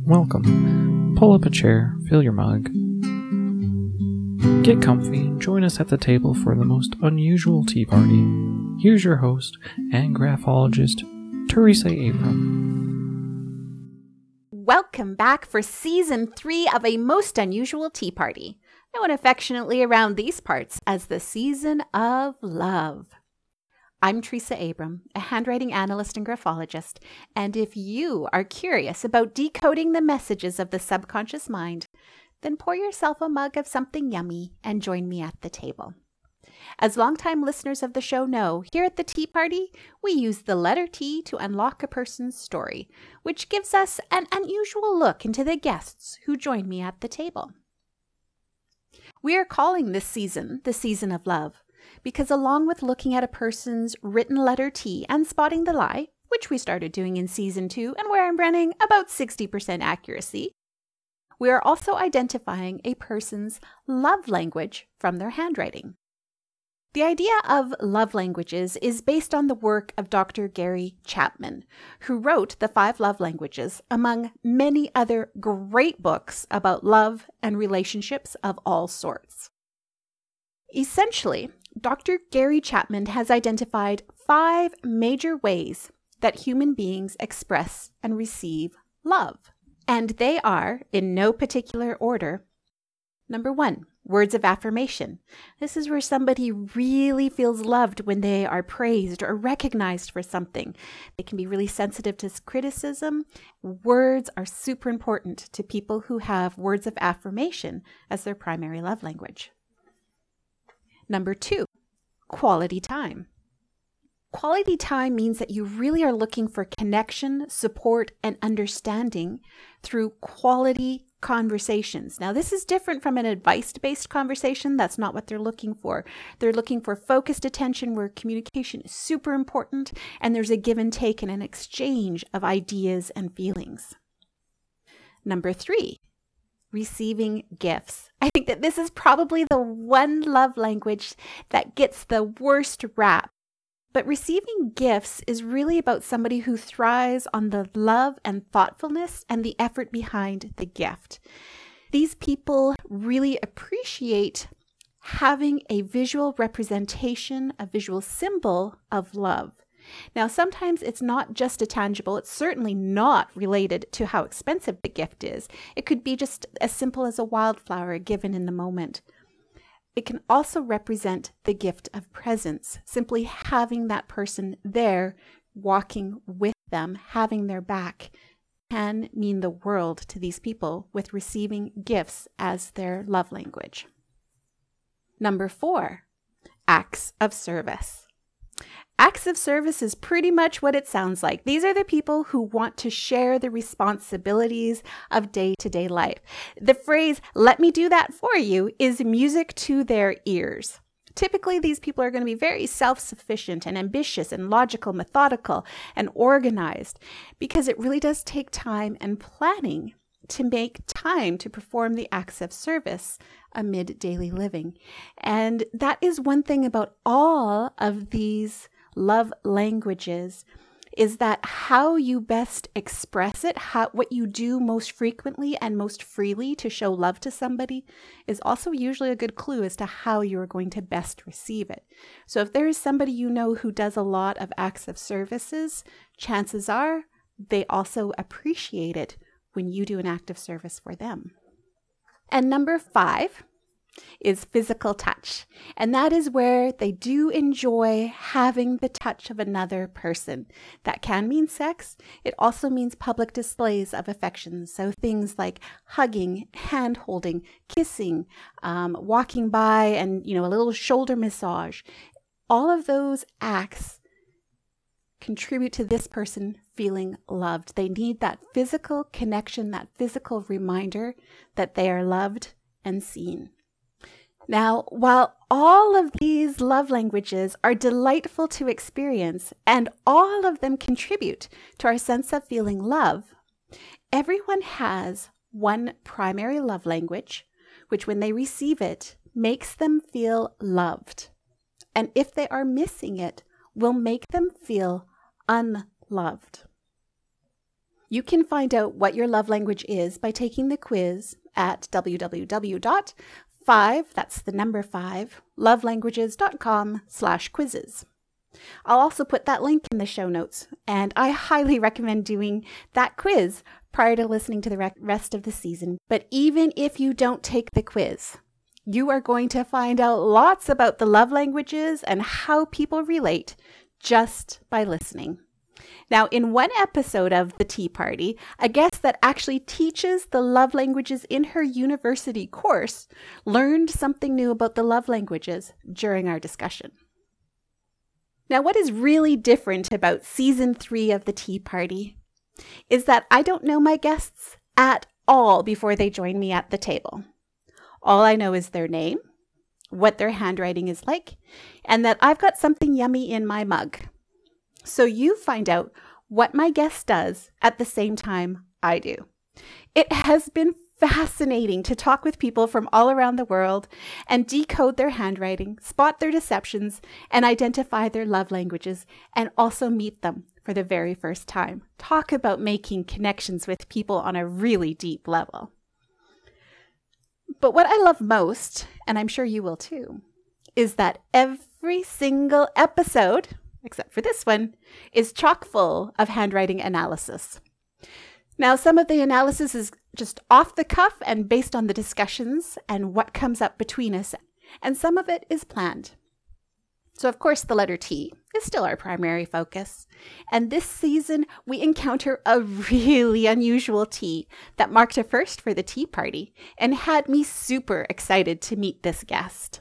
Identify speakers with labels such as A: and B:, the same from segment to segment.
A: Welcome. Pull up a chair, fill your mug, get comfy, and join us at the table for the most unusual tea party. Here's your host and graphologist, Teresa Abram.
B: Welcome back for Season 3 of A Most Unusual Tea Party, known affectionately around these parts as the Season of Love. I'm Teresa Abram, a handwriting analyst and graphologist, and if you are curious about decoding the messages of the subconscious mind, then pour yourself a mug of something yummy and join me at the table. As longtime listeners of the show know, here at the Tea Party, we use the letter T to unlock a person's story, which gives us an unusual look into the guests who join me at the table. We are calling this season the Season of Love, because along with looking at a person's written letter T and spotting the lie, which we started doing in Season 2 and where I'm running about 60% accuracy, we are also identifying a person's love language from their handwriting. The idea of love languages is based on the work of Dr. Gary Chapman, who wrote The 5 Love Languages, among many other great books about love and relationships of all sorts. Essentially, Dr. Gary Chapman has identified 5 major ways that human beings express and receive love. And they are, in no particular order, number 1, words of affirmation. This is where somebody really feels loved when they are praised or recognized for something. They can be really sensitive to criticism. Words are super important to people who have words of affirmation as their primary love language. Number 2, quality time. Quality time means that you really are looking for connection, support, and understanding through quality conversations. Now, this is different from an advice-based conversation. That's not what they're looking for. They're looking for focused attention where communication is super important and there's a give and take and an exchange of ideas and feelings. Number 3, receiving gifts. I think that this is probably the one love language that gets the worst rap. But receiving gifts is really about somebody who thrives on the love and thoughtfulness and the effort behind the gift. These people really appreciate having a visual representation, a visual symbol of love. Now, sometimes it's not just a tangible, it's certainly not related to how expensive the gift is. It could be just as simple as a wildflower given in the moment. It can also represent the gift of presence, simply having that person there, walking with them, having their back, can mean the world to these people with receiving gifts as their love language. Number 4, acts of service. Acts of service is pretty much what it sounds like. These are the people who want to share the responsibilities of day-to-day life. The phrase, "let me do that for you," is music to their ears. Typically, these people are going to be very self-sufficient and ambitious and logical, methodical, and organized because it really does take time and planning to make time to perform the acts of service amid daily living. And that is one thing about all of these love languages is that how you best express it, what you do most frequently and most freely to show love to somebody is also usually a good clue as to how you are going to best receive it. So if there is somebody you know who does a lot of acts of services, chances are they also appreciate it when you do an act of service for them. And number 5 is physical touch. And that is where they do enjoy having the touch of another person. That can mean sex. It also means public displays of affection. So things like hugging, hand holding, kissing, walking by and, a little shoulder massage. All of those acts contribute to this person feeling loved. They need that physical connection, that physical reminder that they are loved and seen. Now, while all of these love languages are delightful to experience and all of them contribute to our sense of feeling love, everyone has one primary love language, which when they receive it, makes them feel loved. And if they are missing it, will make them feel unloved. You can find out what your love language is by taking the quiz at www.5, that's the number 5, lovelanguages.com/quizzes. I'll also put that link in the show notes, and I highly recommend doing that quiz prior to listening to the rest of the season. But even if you don't take the quiz, you are going to find out lots about the love languages and how people relate just by listening. Now, in one episode of The Tea Party, a guest that actually teaches the love languages in her university course learned something new about the love languages during our discussion. Now, what is really different about season 3 of The Tea Party is that I don't know my guests at all before they join me at the table. All I know is their name, what their handwriting is like, and that I've got something yummy in my mug. So you find out what my guest does at the same time I do. It has been fascinating to talk with people from all around the world and decode their handwriting, spot their deceptions, and identify their love languages, and also meet them for the very first time. Talk about making connections with people on a really deep level. But what I love most, and I'm sure you will too, is that every single episode, except for this one, is chock full of handwriting analysis. Now, some of the analysis is just off the cuff and based on the discussions and what comes up between us, and some of it is planned. So, of course, the letter T is still our primary focus. And this season, we encounter a really unusual T that marked a first for the Tea Party and had me super excited to meet this guest.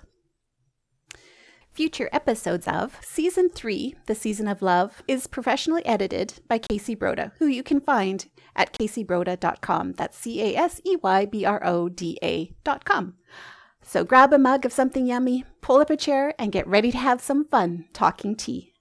B: Future episodes of Season 3, The Season of Love, is professionally edited by Casey Broda, who you can find at caseybroda.com. That's CASEYBRODA.com. So grab a mug of something yummy, pull up a chair, and get ready to have some fun talking tea.